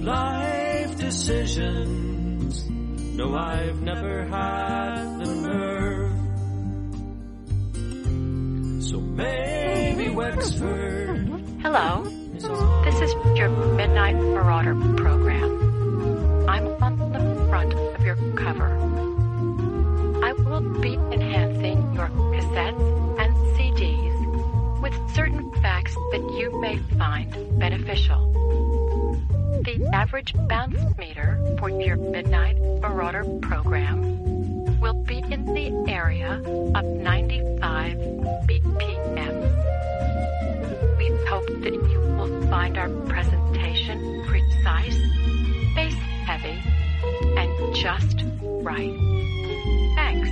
life decisions. No, I've never had the nerve. So maybe Wexford. Hello, this is your Midnight Marauder program. I'm on the front of your cover. I will be enhancing your cassettes and CDs with certain facts that you may find beneficial. The average bounce meter for your Midnight Marauder program will be in the area of 95 BPM. We hope that you will find our presentation precise, bass-heavy, and just right. Thanks.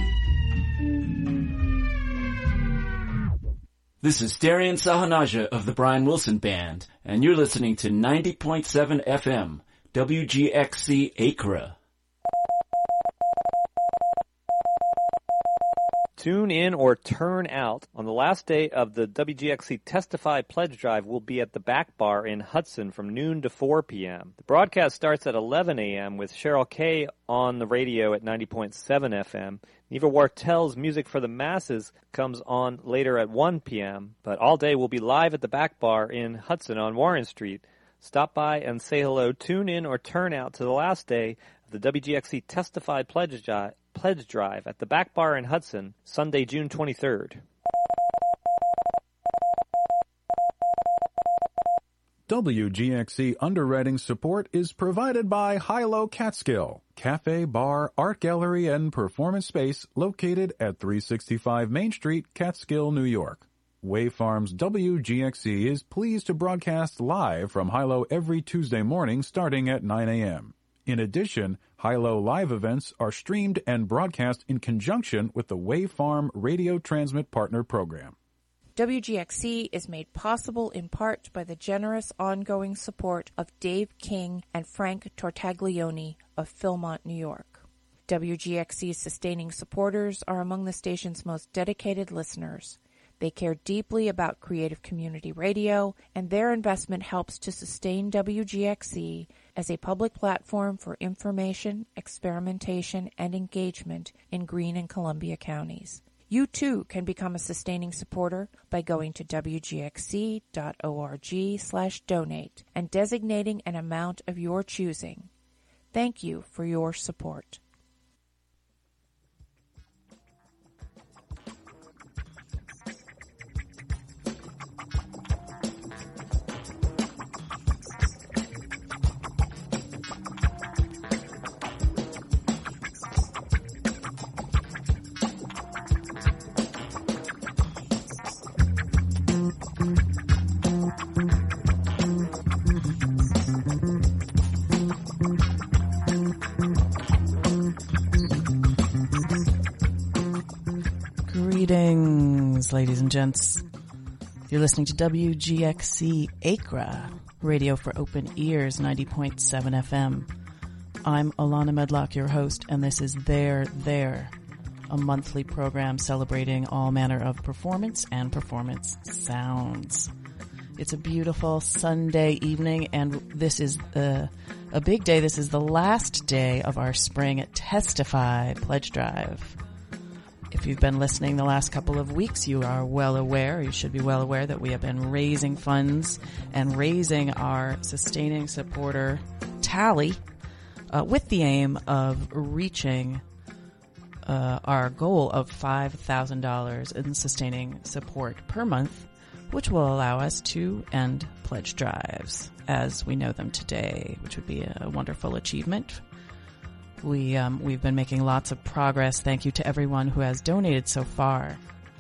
This is Darian Sahanaja of the Brian Wilson Band, and you're listening to 90.7 FM, WGXC Accra. Tune in or turn out. On the last day of the WGXC Testify Pledge Drive, we'll be at the Back Bar in Hudson from noon to 4 p.m. The broadcast starts at 11 a.m. with Cheryl Kay on the radio at 90.7 FM. Neva Wartel's Music for the Masses comes on later at 1 p.m. But all day we'll be live at the Back Bar in Hudson on Warren Street. Stop by and say hello. Tune in or turn out to the last day of the WGXC Testify Pledge Drive at the Back Bar in Hudson, Sunday, June 23rd. WGXC underwriting support is provided by Hilo Catskill, cafe, bar, art gallery, and performance space located at 365 Main Street, Catskill, New York. Wave Farms WGXC is pleased to broadcast live from Hilo every Tuesday morning starting at 9 a.m. In addition, Hilo live events are streamed and broadcast in conjunction with the Wave Farm Radio Transmit Partner Program. WGXC is made possible in part by the generous ongoing support of Dave King and Frank Tortaglione of Philmont, New York. WGXC's sustaining supporters are among the station's most dedicated listeners. They care deeply about creative community radio, and their investment helps to sustain WGXC as a public platform for information, experimentation, and engagement in Greene and Columbia counties. You, too, can become a sustaining supporter by going to wgxc.org/donate and designating an amount of your choosing. Thank you for your support. Greetings, ladies and gents. You're listening to WGXC Accra, radio for open ears, 90.7 FM. I'm Alana Medlock, your host, and this is There, a monthly program celebrating all manner of performance and performance sounds. It's a beautiful Sunday evening, and this is a big day. This is the last day of our spring Testify Pledge Drive. If you've been listening the last couple of weeks, you should be well aware that we have been raising funds and raising our sustaining supporter tally with the aim of reaching our goal of $5,000 in sustaining support per month, which will allow us to end pledge drives as we know them today, which would be a wonderful achievement. We've been making lots of progress. Thank you to everyone who has donated so far.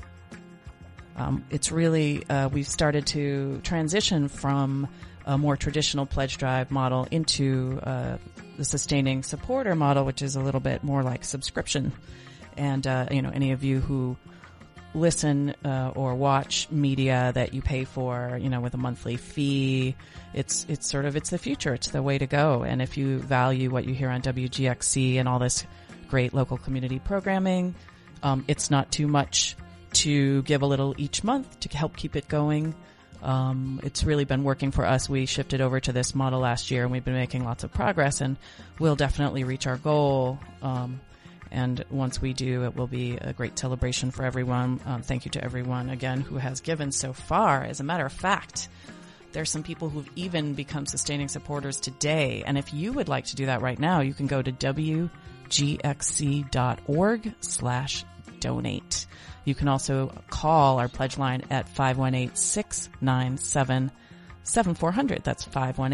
It's really, we've started to transition from a more traditional pledge drive model into the sustaining supporter model, which is a little bit more like subscription. And, any of you who listen or watch media that you pay for, with a monthly fee, it's the future. It's the way to go. And if you value what you hear on WGXC and all this great local community programming, it's not too much to give a little each month to help keep it going. It's really been working for us. We shifted over to this model last year, and we've been making lots of progress, and we'll definitely reach our goal. And once we do, it will be a great celebration for everyone. Thank you to everyone, again, who has given so far. As a matter of fact, there's some people who've even become sustaining supporters today. And if you would like to do that right now, you can go to wgxc.org/donate. You can also call our pledge line at 518-697-7400. That's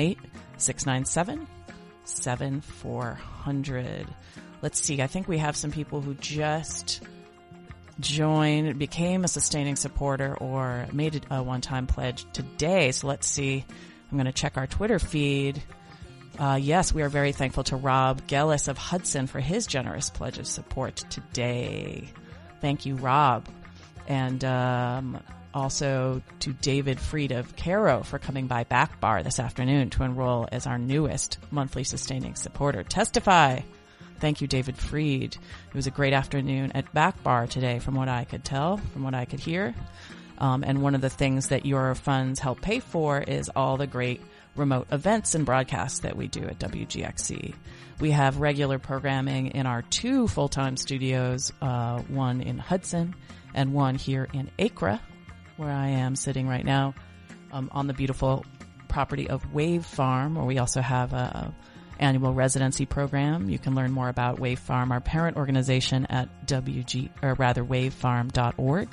518-697-7400. Let's see. I think we have some people who just joined, became a sustaining supporter, or made a one-time pledge today. So let's see. I'm going to check our Twitter feed. Yes, we are very thankful to Rob Gellis of Hudson for his generous pledge of support today. Thank you, Rob. And also to David Freed of Caro for coming by Back Bar this afternoon to enroll as our newest monthly sustaining supporter. Testify. Thank you, David Freed. It was a great afternoon at Back Bar today, from what I could tell, from what I could hear. And one of the things that your funds help pay for is all the great remote events and broadcasts that we do at WGXC. We have regular programming in our 2 full-time studios, one in Hudson and one here in Acra, where I am sitting right now, on the beautiful property of Wave Farm, where we also have a annual residency program. You can learn more about Wave Farm, our parent organization, at wavefarm.org.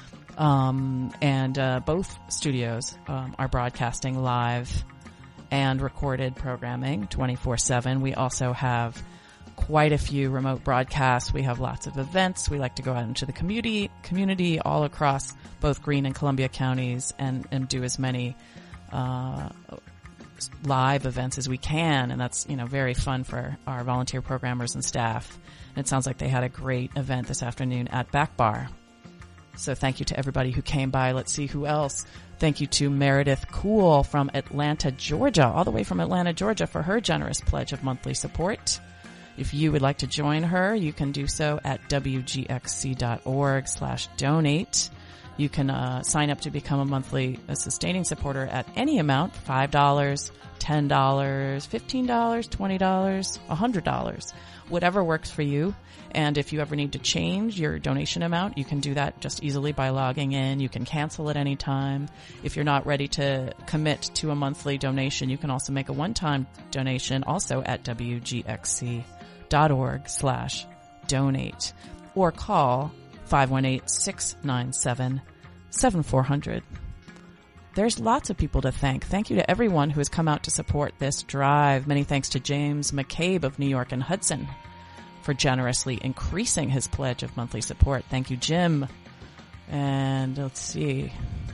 And both studios are broadcasting live and recorded programming 24/7. We also have quite a few remote broadcasts. We have lots of events. We like to go out into the community all across both Greene and Columbia counties and do as many live events as we can, and that's, very fun for our volunteer programmers and staff. And it sounds like they had a great event this afternoon at Back Bar. So thank you to everybody who came by. Let's see who else. Thank you to Meredith Cool from Atlanta, Georgia, all the way from Atlanta, Georgia, for her generous pledge of monthly support. If you would like to join her, you can do so at wgxc.org/donate. You can sign up to become a monthly sustaining supporter at any amount, $5, $10, $15, $20, $100, whatever works for you. And if you ever need to change your donation amount, you can do that just easily by logging in. You can cancel at any time. If you're not ready to commit to a monthly donation, you can also make a one-time donation also at wgxc.org/donate or call 518-697-7400. There's lots of people to thank. Thank you to everyone who has come out to support this drive. Many thanks to James McCabe of New York and Hudson for generously increasing his pledge of monthly support. Thank you, Jim. And let's see.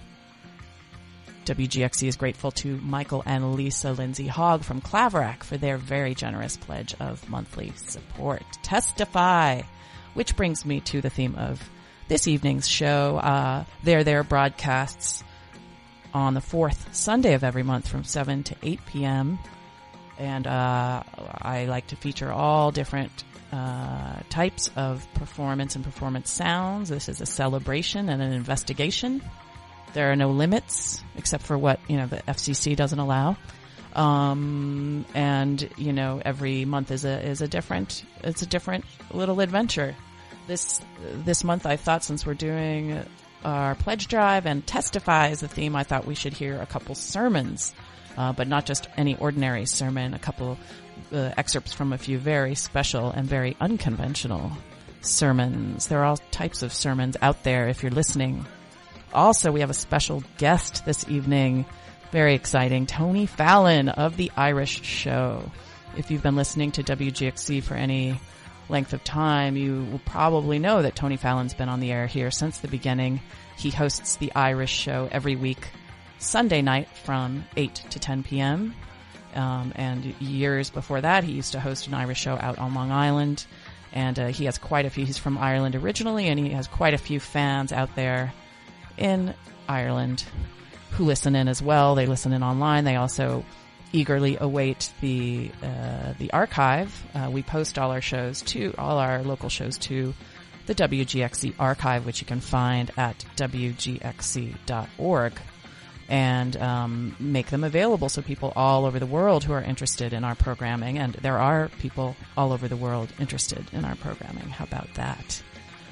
WGXC is grateful to Michael and Lisa Lindsay Hogg from Claverack for their very generous pledge of monthly support. Testify, which brings me to the theme of this evening's show. Their broadcasts on the 4th Sunday of every month from 7 to 8 p.m. And I like to feature all different types of performance and performance sounds. This is a celebration and an investigation. There are no limits except for what, the FCC doesn't allow. And, every month is a different little adventure. This month I thought, since we're doing our pledge drive and Testify is the theme, I thought we should hear a couple sermons, but not just any ordinary sermon, a couple excerpts from a few very special and very unconventional sermons. There are all types of sermons out there if you're listening. Also, we have a special guest this evening. Very exciting. Tony Fallon of The Irish Show. If you've been listening to WGXC for any length of time, you will probably know that Tony Fallon's been on the air here since the beginning. He hosts The Irish Show every week, Sunday night from 8 to 10 p.m. And years before that, he used to host an Irish show out on Long Island. And he has quite a few. He's from Ireland originally, and he has quite a few fans out there in Ireland who listen in as well. They listen in online. They also eagerly await the archive. We post all our local shows to the WGXC archive, which you can find at wgxc.org. and make them available so people all over the world who are interested in our programming, and there are people all over the world interested in our programming. How about that?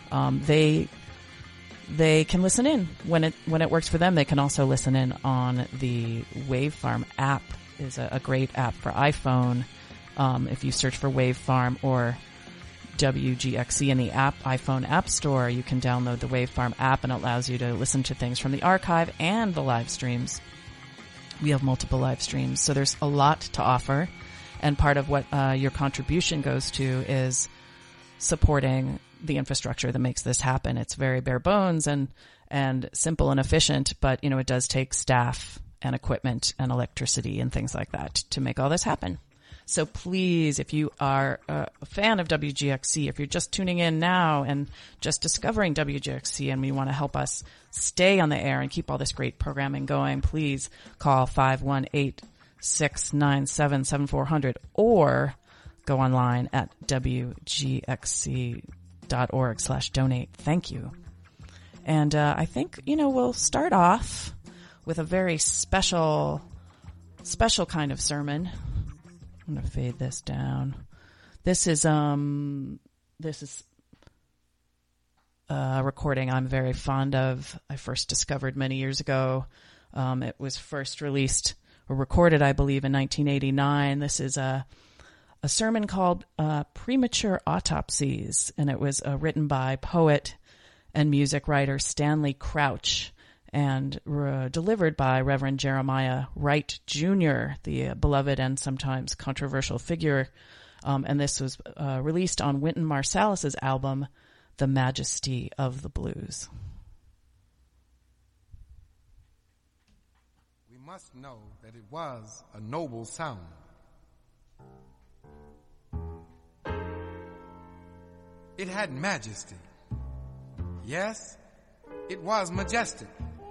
They can listen in when it works for them. They can also listen in on the Wavefarm app. Is a great app for iPhone. If you search for Wavefarm or WGXC in the iPhone App Store, you can download the Wavefarm app, and it allows you to listen to things from the archive and the live streams. We have multiple live streams, so there's a lot to offer, and part of what your contribution goes to is supporting the infrastructure that makes this happen. It's very bare bones and simple and efficient, but it does take staff and equipment and electricity and things like that to make all this happen. So please, if you are a fan of WGXC, if you're just tuning in now and just discovering WGXC and you want to help us stay on the air and keep all this great programming going, please call 518-697-7400 or go online at WGXC.org/donate. Thank you. And I think, we'll start off with a very special kind of sermon. I'm going to fade this down. This is a recording I'm very fond of. I first discovered many years ago. It was first released or recorded, I believe, in 1989. This is a sermon called Premature Autopsies, and it was written by poet and music writer Stanley Crouch, and delivered by Reverend Jeremiah Wright Jr., the beloved and sometimes controversial figure. And this was released on Wynton Marsalis's album, The Majesty of the Blues. We must know that it was a noble sound. It had majesty. Yes, it was majestic.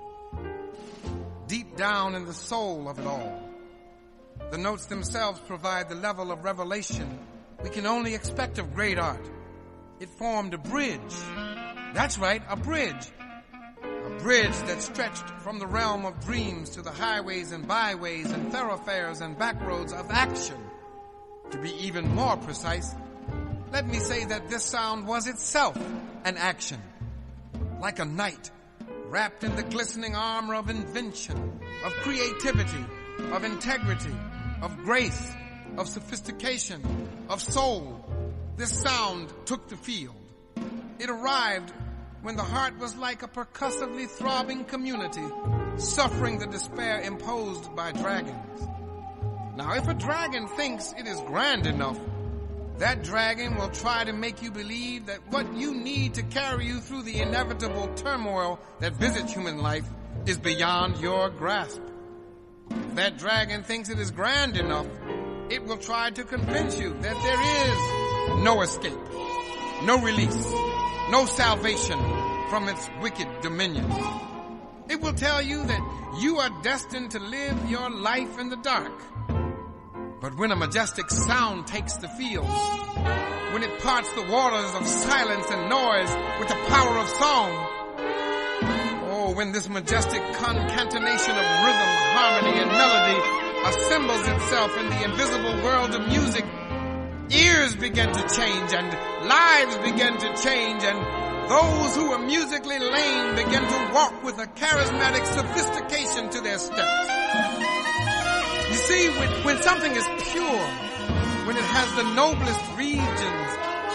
Deep down in the soul of it all, the notes themselves provide the level of revelation we can only expect of great art. It formed a bridge. That's right, a bridge. A bridge that stretched from the realm of dreams to the highways and byways and thoroughfares and backroads of action. To be even more precise, let me say that this sound was itself an action, like a knight wrapped in the glistening armor of invention, of creativity, of integrity, of grace, of sophistication, of soul. This sound took the field. It arrived when the heart was like a percussively throbbing community, suffering the despair imposed by dragons. Now, if a dragon thinks it is grand enough, that dragon will try to make you believe that what you need to carry you through the inevitable turmoil that visits human life is beyond your grasp. If that dragon thinks it is grand enough, it will try to convince you that there is no escape, no release, no salvation from its wicked dominion. It will tell you that you are destined to live your life in the dark. But when a majestic sound takes the field, when it parts the waters of silence and noise with the power of song, oh, when this majestic concatenation of rhythm, harmony, and melody assembles itself in the invisible world of music, ears begin to change and lives begin to change, and those who are musically lame begin to walk with a charismatic sophistication to their steps. You see, when something is pure, when it has the noblest regions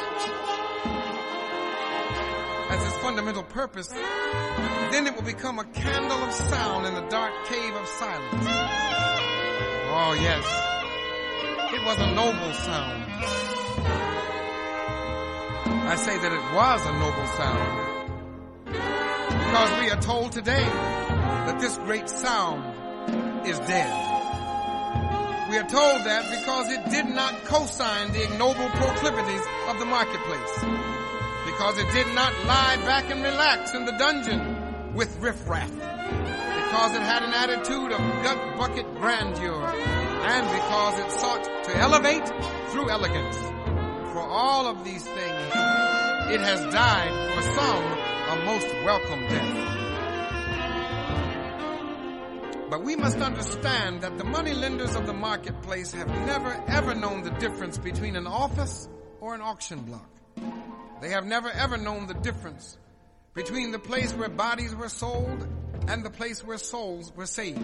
as its fundamental purpose, then it will become a candle of sound in the dark cave of silence. Oh yes, it was a noble sound. I say that it was a noble sound because we are told today that this great sound is dead. We are told that because it did not co-sign the ignoble proclivities of the marketplace, because it did not lie back and relax in the dungeon with riffraff, because it had an attitude of gut bucket grandeur, and because it sought to elevate through elegance. For all of these things, it has died for some a most welcome death. But we must understand that the moneylenders of the marketplace have never ever known the difference between an office or an auction block. They have never ever known the difference between the place where bodies were sold and the place where souls were saved.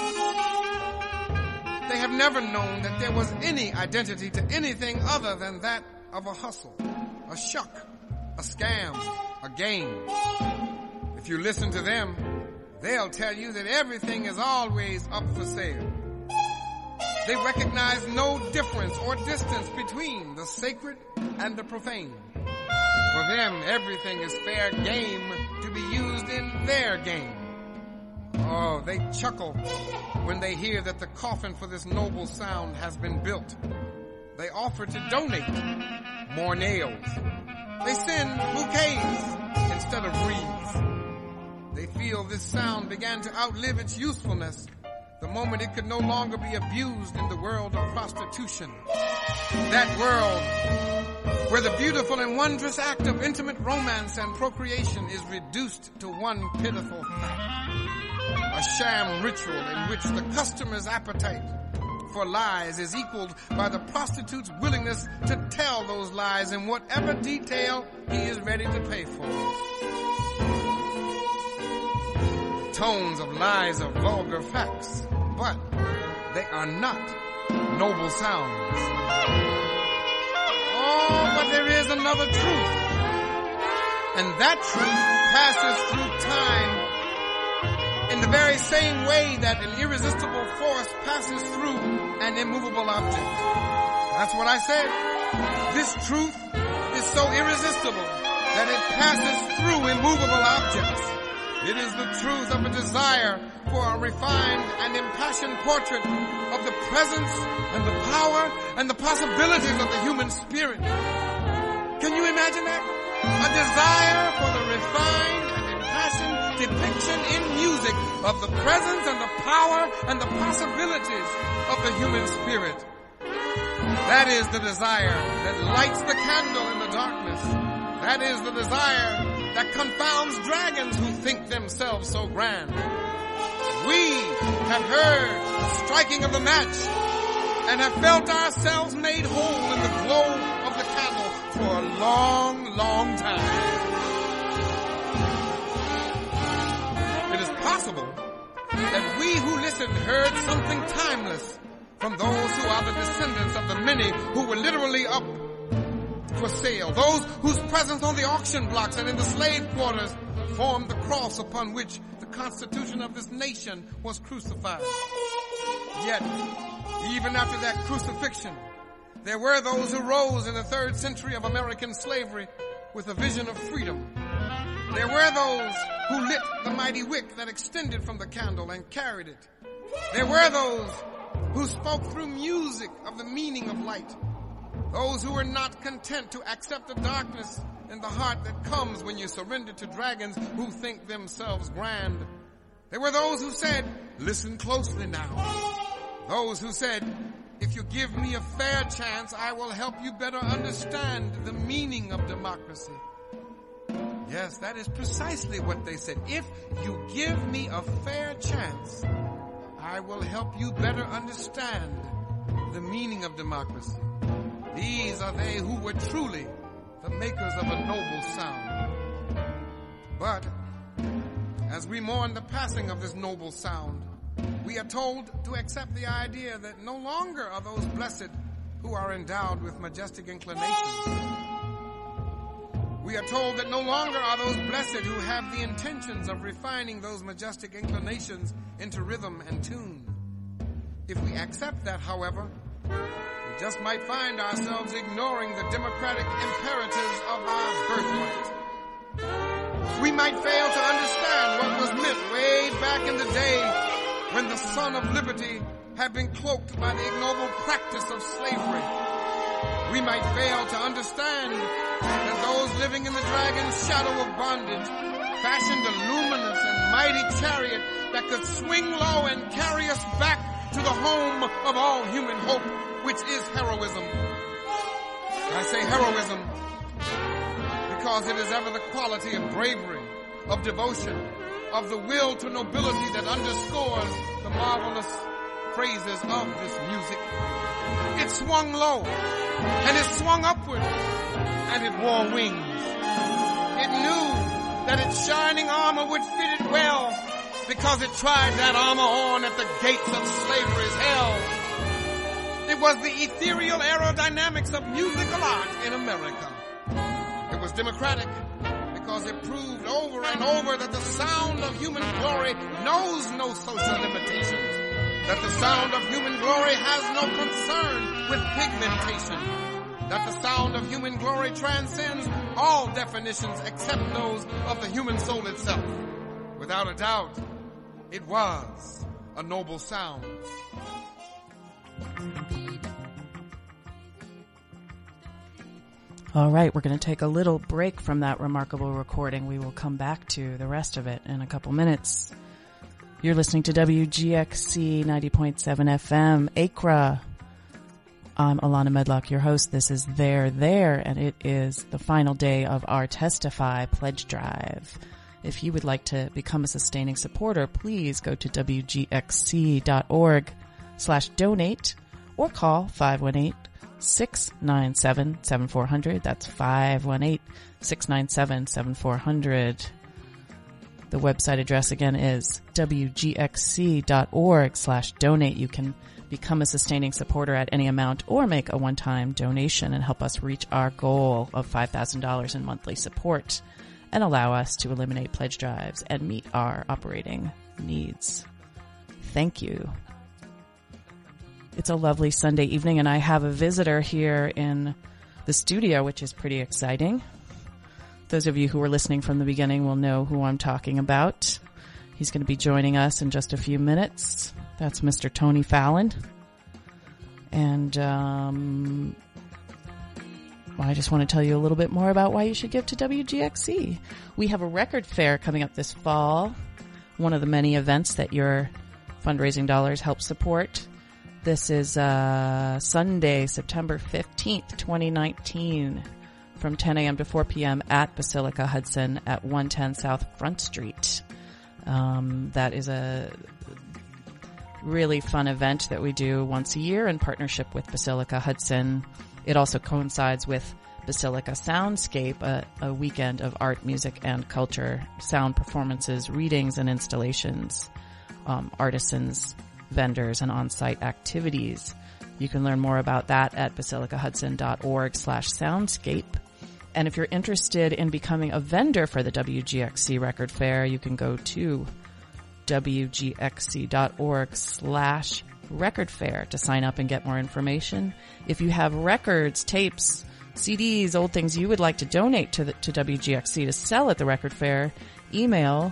They have never known that there was any identity to anything other than that of a hustle, a shuck, a scam, a game. If you listen to them, they'll tell you that everything is always up for sale. They recognize no difference or distance between the sacred and the profane. For them, everything is fair game to be used in their game. Oh, they chuckle when they hear that the coffin for this noble sound has been built. They offer to donate more nails. They send bouquets instead of wreaths. They feel this sound began to outlive its usefulness the moment it could no longer be abused in the world of prostitution. That world where the beautiful and wondrous act of intimate romance and procreation is reduced to one pitiful fact. A sham ritual in which the customer's appetite for lies is equaled by the prostitute's willingness to tell those lies in whatever detail he is ready to pay for. Tones of lies are vulgar facts, but they are not noble sounds. Oh, but there is another truth, and that truth passes through time in the very same way that an irresistible force passes through an immovable object. That's what I said. This truth is so irresistible that it passes through immovable objects. It is the truth of a desire for a refined and impassioned portrait of the presence and the power and the possibilities of the human spirit. Can you imagine that? A desire for the refined and impassioned depiction in music of the presence and the power and the possibilities of the human spirit. That is the desire that lights the candle in the darkness. That is the desire that confounds dragons who think themselves so grand. We have heard the striking of the match and have felt ourselves made whole in the glow of the candle for a long, long time. It is possible that we who listened heard something timeless from those who are the descendants of the many who were literally up for sale, those whose presence on the auction blocks and in the slave quarters formed the cross upon which the Constitution of this nation was crucified. Yet, even after that crucifixion, there were those who rose in the 3rd century of American slavery with a vision of freedom. There were those who lit the mighty wick that extended from the candle and carried it. There were those who spoke through music of the meaning of light. Those who were not content to accept the darkness in the heart that comes when you surrender to dragons who think themselves grand. There were those who said, listen closely now. Those who said, if you give me a fair chance, I will help you better understand the meaning of democracy. Yes, that is precisely what they said. If you give me a fair chance, I will help you better understand the meaning of democracy. These are they who were truly the makers of a noble sound. But as we mourn the passing of this noble sound, we are told to accept the idea that no longer are those blessed who are endowed with majestic inclinations. We are told that no longer are those blessed who have the intentions of refining those majestic inclinations into rhythm and tune. If we accept that, however, we just might find ourselves ignoring the democratic imperatives of our birthright. We might fail to understand what was meant way back in the day when the Son of Liberty had been cloaked by the ignoble practice of slavery. We might fail to understand that those living in the dragon's shadow of bondage fashioned a luminous and mighty chariot that could swing low and carry us back to the home of all human hope, which is heroism. I say heroism because it is ever the quality of bravery, of devotion, of the will to nobility that underscores the marvelous phrases of this music. It swung low, and it swung upward, and it wore wings. It knew that its shining armor would fit it well, because it tried that armor on at the gates of slavery's hell. It was the ethereal aerodynamics of musical art in America. It was democratic because it proved over and over that the sound of human glory knows no social limitations, that the sound of human glory has no concern with pigmentation, that the sound of human glory transcends all definitions except those of the human soul itself. Without a doubt, it was a noble sound. All right, we're going to take a little break from that remarkable recording. We will come back to the rest of it in a couple minutes. You're listening to WGXC 90.7 FM, Accra. I'm Alana Medlock, your host. This is There, and it is the final day of our Testify Pledge Drive. If you would like to become a sustaining supporter, please go to wgxc.org/donate or call 518-697-7400. That's 518-697-7400. The website address again is wgxc.org/donate. You can become a sustaining supporter at any amount or make a one-time donation and help us reach our goal of $5,000 in monthly support and allow us to eliminate pledge drives and meet our operating needs. Thank you. It's a lovely Sunday evening, and I have a visitor here in the studio, which is pretty exciting. Those of you who were listening from the beginning will know who I'm talking about. He's going to be joining us in just a few minutes. That's Mr. Tony Fallon. And I just want to tell you a little bit more about why you should give to WGXC. We have a record fair coming up this fall, one of the many events that your fundraising dollars help support. This is Sunday, September 15th, 2019, from 10 a.m. to 4 p.m. at Basilica Hudson at 110 South Front Street. That is a really fun event that we do once a year in partnership with Basilica Hudson. It also coincides with Basilica Soundscape, a weekend of art, music, and culture, sound performances, readings, and installations, artisans, vendors, and on-site activities. You can learn more about that at basilicahudson.org/soundscape. And if you're interested in becoming a vendor for the WGXC Record Fair, you can go to wgxc.org/record fair to sign up and get more information. If you have records, tapes, CDs, old things you would like to donate to WGXC to sell at the record fair, email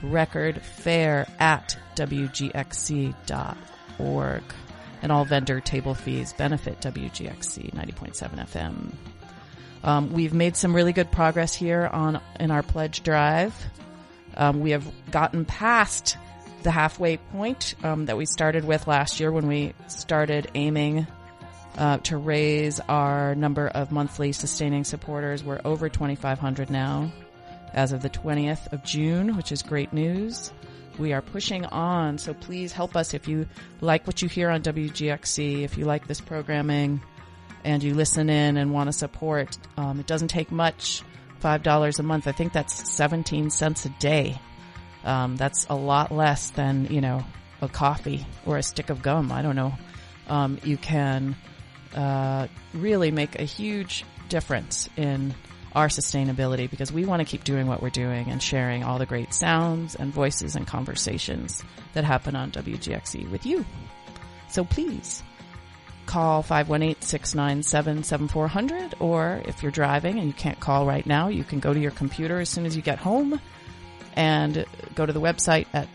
recordfair@wgxc.org. And all vendor table fees benefit WGXC 90.7 FM. We've made some really good progress here in our pledge drive. We have gotten past the halfway point that we started with last year when we started aiming to raise our number of monthly sustaining supporters. We're over 2,500 now as of the 20th of June, which is great news. We are pushing on, so please help us if you like what you hear on WGXC, if you like this programming and you listen in and want to support. It doesn't take much, $5 a month. I think that's 17 cents a day. That's a lot less than, a coffee or a stick of gum. I don't know. You can really make a huge difference in our sustainability because we want to keep doing what we're doing and sharing all the great sounds and voices and conversations that happen on WGXC with you. So please call 518-697-7400, or if you're driving and you can't call right now, you can go to your computer as soon as you get home and go to the website at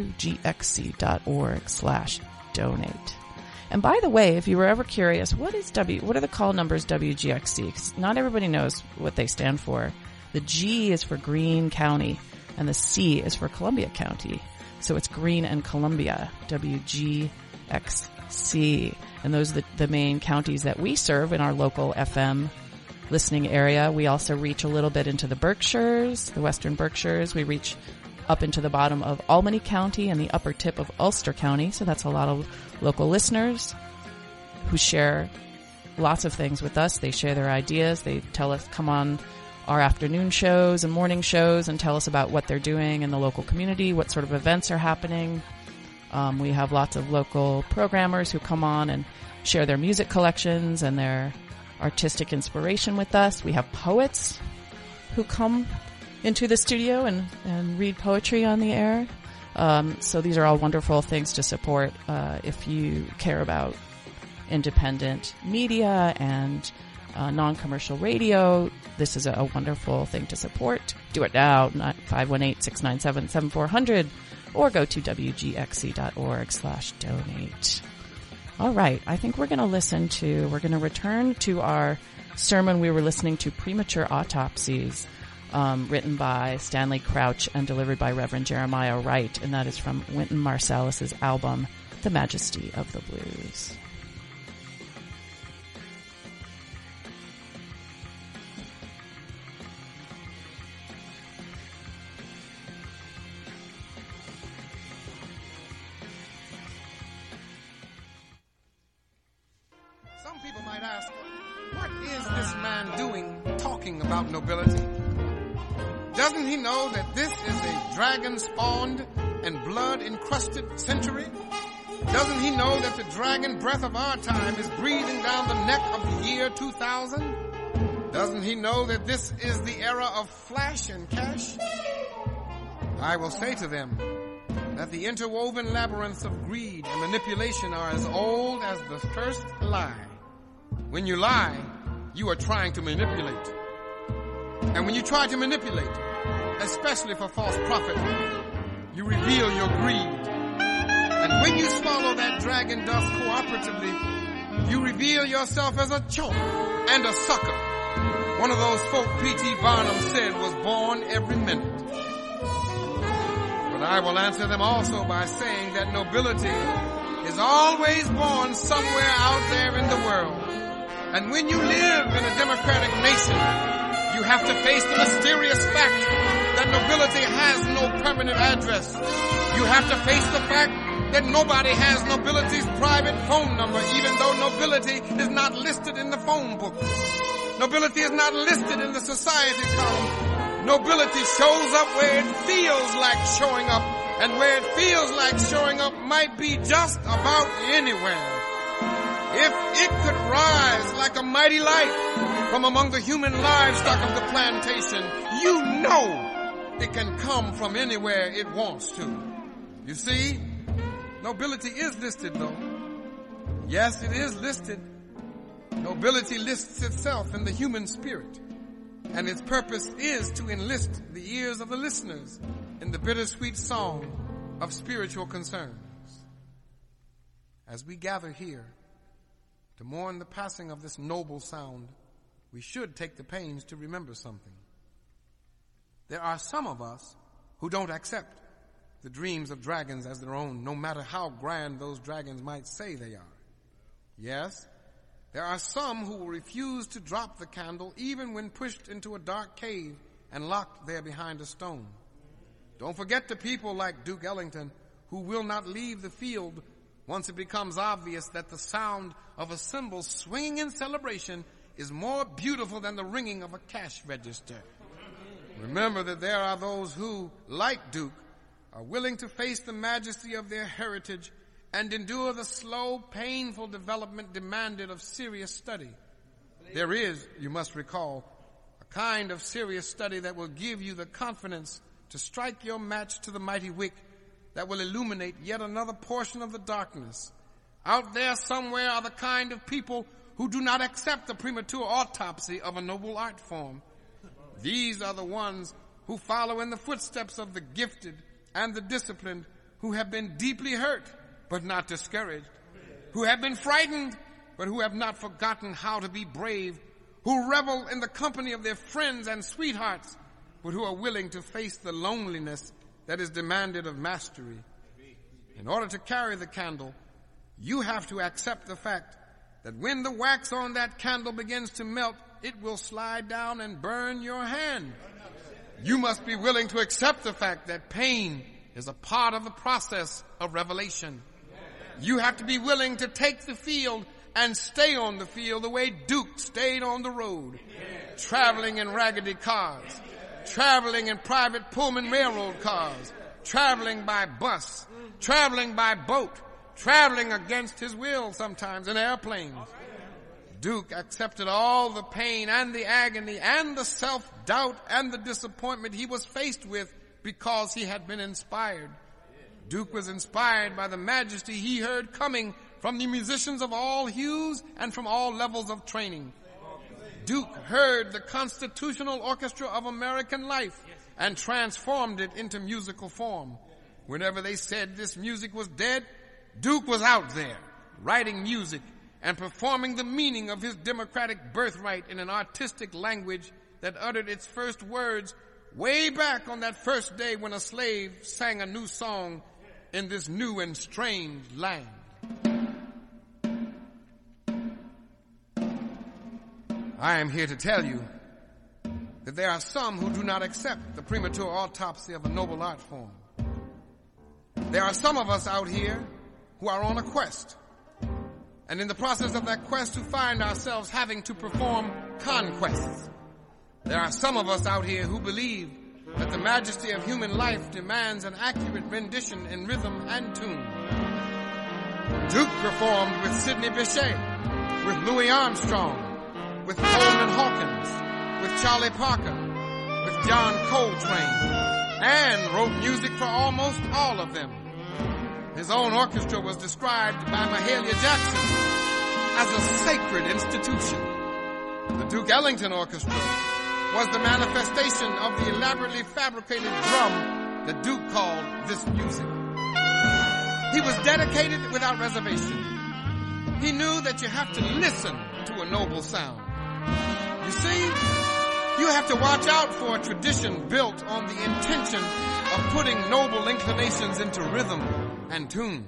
wgxc.org/donate. And by the way, if you were ever curious, what are the call numbers WGXC? Because not everybody knows what they stand for. The G is for Greene County, and the C is for Columbia County. So it's Greene and Columbia, WGXC. And those are the main counties that we serve in our local FM listening area. We also reach a little bit into the Berkshires, the Western Berkshires. We reach up into the bottom of Albany County and the upper tip of Ulster County. So that's a lot of local listeners who share lots of things with us. They share their ideas. They tell us, come on our afternoon shows and morning shows and tell us about what they're doing in the local community, what sort of events are happening. We have lots of local programmers who come on and share their music collections and their artistic inspiration with us. We have poets who come into the studio and read poetry on the air. So these are all wonderful things to support if you care about independent media and non-commercial radio. This is a wonderful thing to support. Do it now, 518-697-7400, or go to wgxc.org/donate. All right, I think we're going to return to our sermon we were listening to, Premature Autopsies, written by Stanley Crouch and delivered by Reverend Jeremiah Wright, and that is from Wynton Marsalis's album, The Majesty of the Blues. Some people might ask, what is this man doing talking about nobility? Doesn't he know that this is a dragon-spawned and blood-encrusted century? Doesn't he know that the dragon breath of our time is breathing down the neck of the year 2000? Doesn't he know that this is the era of flash and cash? I will say to them that the interwoven labyrinths of greed and manipulation are as old as the first lie. When you lie, you are trying to manipulate. And when you try to manipulate, especially for false profit, you reveal your greed. And when you swallow that dragon dust cooperatively, you reveal yourself as a chump and a sucker. One of those folk P.T. Barnum said was born every minute. But I will answer them also by saying that nobility is always born somewhere out there in the world. And when you live in a democratic nation, you have to face the mysterious fact that nobility has no permanent address. You have to face the fact that nobody has nobility's private phone number, even though nobility is not listed in the phone book. Nobility is not listed in the society column. Nobility shows up where it feels like showing up, and where it feels like showing up might be just about anywhere. If it could rise like a mighty light from among the human livestock of the plantation, you know it can come from anywhere it wants to. You see, nobility is listed though. Yes, it is listed. Nobility lists itself in the human spirit, and its purpose is to enlist the ears of the listeners in the bittersweet song of spiritual concerns. As we gather here to mourn the passing of this noble sound, we should take the pains to remember something. There are some of us who don't accept the dreams of dragons as their own, no matter how grand those dragons might say they are. Yes, there are some who will refuse to drop the candle even when pushed into a dark cave and locked there behind a stone. Don't forget the people like Duke Ellington who will not leave the field once it becomes obvious that the sound of a cymbal swinging in celebration is more beautiful than the ringing of a cash register. Remember that there are those who, like Duke, are willing to face the majesty of their heritage and endure the slow, painful development demanded of serious study. There is, you must recall, a kind of serious study that will give you the confidence to strike your match to the mighty wick that will illuminate yet another portion of the darkness. Out there somewhere are the kind of people who do not accept the premature autopsy of a noble art form. These are the ones who follow in the footsteps of the gifted and the disciplined, who have been deeply hurt but not discouraged, who have been frightened but who have not forgotten how to be brave, who revel in the company of their friends and sweethearts, but who are willing to face the loneliness that is demanded of mastery. In order to carry the candle, you have to accept the fact that when the wax on that candle begins to melt, it will slide down and burn your hand. You must be willing to accept the fact that pain is a part of the process of revelation. You have to be willing to take the field and stay on the field the way Duke stayed on the road, traveling in raggedy cars, traveling in private Pullman railroad cars, traveling by bus, traveling by boat, traveling against his will sometimes in airplanes. Duke accepted all the pain and the agony and the self-doubt and the disappointment he was faced with because he had been inspired. Duke was inspired by the majesty he heard coming from the musicians of all hues and from all levels of training. Duke heard the constitutional orchestra of American life and transformed it into musical form. Whenever they said this music was dead, Duke was out there writing music and performing the meaning of his democratic birthright in an artistic language that uttered its first words way back on that first day when a slave sang a new song in this new and strange land. I am here to tell you that there are some who do not accept the premature autopsy of a noble art form. There are some of us out here who are on a quest, and in the process of that quest who find ourselves having to perform conquests. There are some of us out here who believe that the majesty of human life demands an accurate rendition in rhythm and tune. Duke performed with Sidney Bechet, with Louis Armstrong, with Coleman Hawkins, with Charlie Parker, with John Coltrane, and wrote music for almost all of them. His own orchestra was described by Mahalia Jackson as a sacred institution. The Duke Ellington Orchestra was the manifestation of the elaborately fabricated drum that Duke called this music. He was dedicated without reservation. He knew that you have to listen to a noble sound. You see, you have to watch out for a tradition built on the intention of putting noble inclinations into rhythm and tune.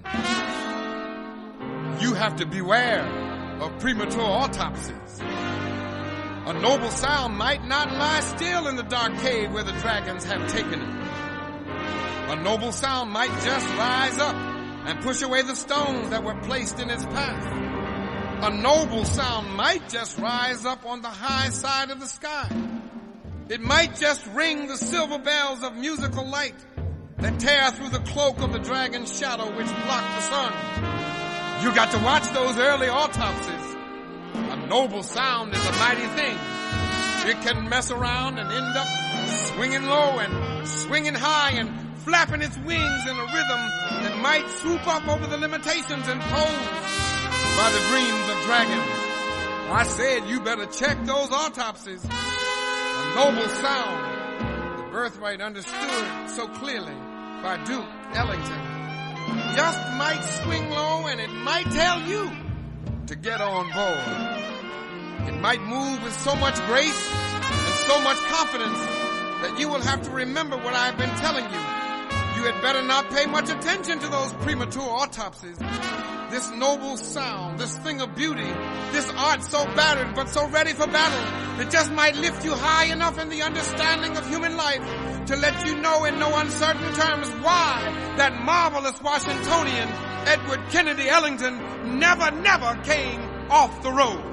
You have to beware of premature autopsies. A noble sound might not lie still in the dark cave where the dragons have taken it. A noble sound might just rise up and push away the stones that were placed in its path. A noble sound might just rise up on the high side of the sky. It might just ring the silver bells of musical light that tear through the cloak of the dragon's shadow which blocked the sun. You got to watch those early autopsies. A noble sound is a mighty thing. It can mess around and end up swinging low and swinging high and flapping its wings in a rhythm that might swoop up over the limitations imposed by the dreams of dragons. I said you better check those autopsies. A noble sound, the birthright understood so clearly by Duke Ellington, just might swing low and it might tell you to get on board. It might move with so much grace and so much confidence that you will have to remember what I've been telling you. You had better not pay much attention to those premature autopsies. This noble sound, this thing of beauty, this art so battered but so ready for battle, it just might lift you high enough in the understanding of human life to let you know in no uncertain terms why that marvelous Washingtonian, Edward Kennedy Ellington, never came off the road.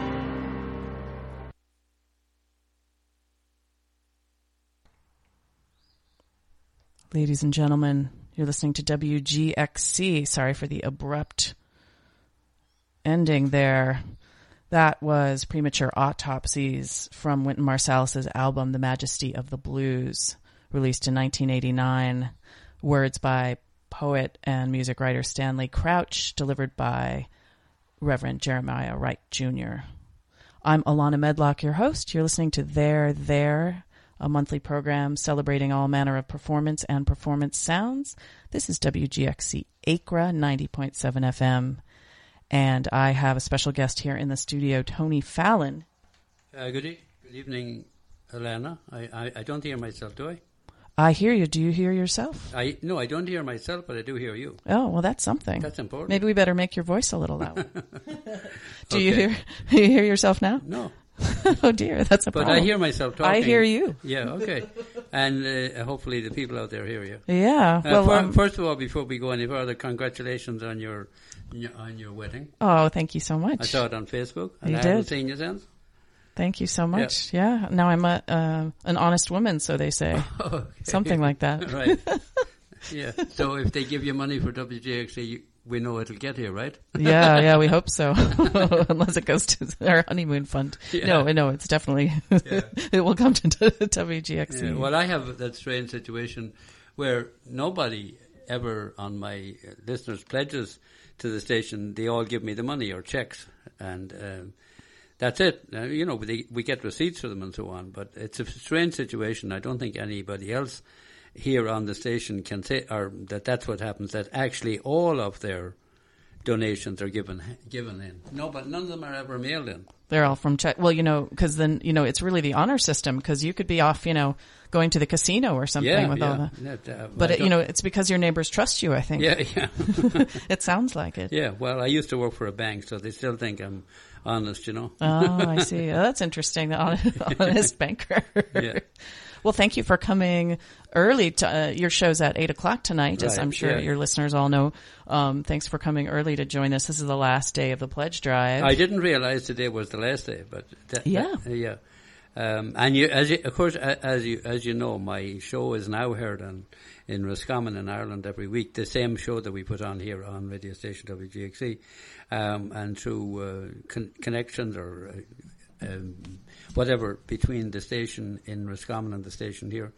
Ladies and gentlemen, you're listening to WGXC. Sorry for the abrupt ending there. That was Premature Autopsies from Wynton Marsalis's album The Majesty of the Blues, released in 1989. Words by poet and music writer Stanley Crouch, delivered by Reverend Jeremiah Wright Jr. I'm Alana Medlock, your host. You're listening to There, a monthly program celebrating all manner of performance and performance sounds. This is WGXC Acra 90.7 FM. And I have a special guest here in the studio, Tony Fallon. Good evening, Alana. I don't hear myself, do I? I hear you. Do you hear yourself? No, I don't hear myself, but I do hear you. Oh, well, that's something. That's important. Maybe we better make your voice a little louder. Do you hear yourself now? No. Oh, dear. That's a problem. But I hear myself talking. I hear you. Yeah, okay. And hopefully the people out there hear you. Yeah. Well, first of all, before we go any further, congratulations on your wedding. Oh, thank you so much. I saw it on Facebook, and You I haven't did. seen you since. Thank you so much. Yeah. Now I'm an honest woman, so they say. Okay. Something like that. Right. Yeah. So if they give you money for WGXC, we know it'll get here, right? Yeah, we hope so. Unless it goes to our honeymoon fund. Yeah. No, it's definitely, it will come to WGXC. Yeah. Well, I have that strange situation where nobody ever on my listeners pledges to the station. They all give me the money or checks, and that's it. We get receipts for them and so on, but it's a strange situation. I don't think anybody else here on the station can say, or that's what happens, that actually all of their donations are given in. No, but none of them are ever mailed in. They're all from check. Well, because then, it's really the honor system, because you could be off, going to the casino or something with all that. But, it's because your neighbors trust you, I think. Yeah. It sounds like it. Yeah, well, I used to work for a bank, so they still think I'm honest, Oh, I see. That's interesting, the honest banker. Yeah. Well, thank you for coming early. Your show's at 8:00 tonight, as I'm sure your listeners all know. Thanks for coming early to join us. This is the last day of the pledge drive. I didn't realize today was the last day, but and as you know, my show is now heard in Roscommon in Ireland every week. The same show that we put on here on radio station WGXC, and through connections or whatever between the station in Roscommon and the station here,